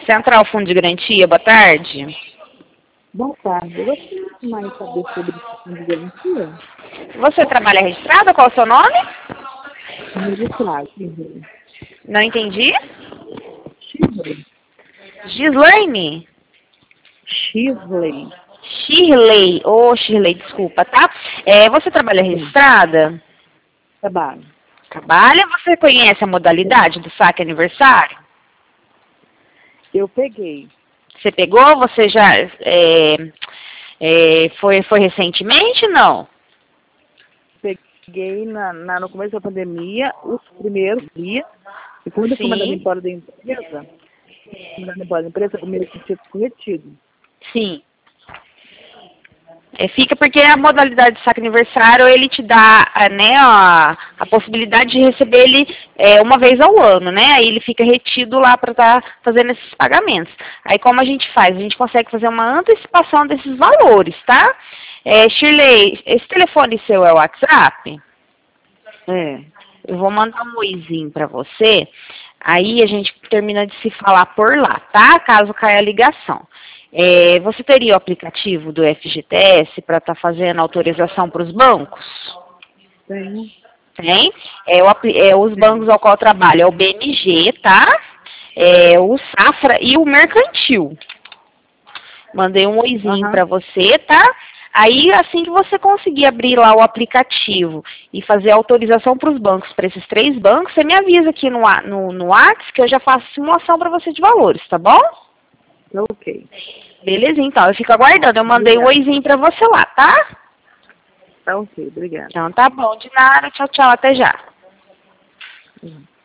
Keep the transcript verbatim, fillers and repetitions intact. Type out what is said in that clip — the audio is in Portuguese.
Central Fundo de Garantia, boa tarde. Boa tarde. Eu gostaria de mais saber sobre esse fundo de garantia. Você trabalha registrada? Qual é o seu nome? Registrado. Shirley. Não entendi. Shirley. Gislaine? Shirley. Shirley. Ô, oh, Shirley, desculpa, tá? É, você trabalha registrada? Trabalho. Trabalha? Você conhece a modalidade do saque aniversário? Eu peguei. Você pegou? Você já é, é, foi, foi recentemente, não? Peguei na, na, no começo da pandemia, os primeiros dias, e quando eu fui mandada embora da empresa, mandada embora da empresa, o meu tinha ficou retido. Sim. É, fica porque a modalidade de saque aniversário, ele te dá, né, a, a possibilidade de receber ele é, uma vez ao ano, né? Aí ele fica retido lá para estar tá fazendo esses pagamentos. Aí como a gente faz? A gente consegue fazer uma antecipação desses valores, tá? É, Shirley, esse telefone seu é o WhatsApp? É. Eu vou mandar um oizinho para você, aí a gente termina de se falar por lá, tá? Caso caia a ligação. É, você teria o aplicativo do F G T S para estar tá fazendo autorização para os bancos? Tenho. Tem. É, o, é, os bancos ao qual eu trabalho é o B M G, tá? É, o Safra e o Mercantil. Mandei um oizinho Uhum. para você, tá? Aí, assim que você conseguir abrir lá o aplicativo e fazer a autorização para os bancos, para esses três bancos, você me avisa aqui no, no, no WhatsApp que eu já faço simulação para você de valores, tá bom? Ok. Beleza, então. Eu fico aguardando. Eu mandei o um oizinho pra você lá, tá? Tá ok, obrigada. Então tá bom. De nada. Tchau, tchau. Até já. Uhum.